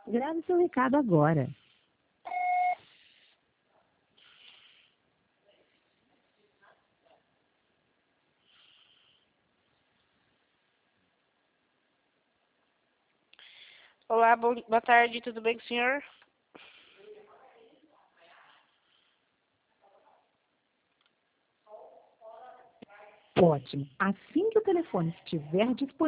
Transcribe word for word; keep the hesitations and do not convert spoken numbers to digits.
Grave seu recado agora. Olá, bom, boa tarde, tudo bem com o senhor? Ótimo. Assim que o telefone estiver disponível,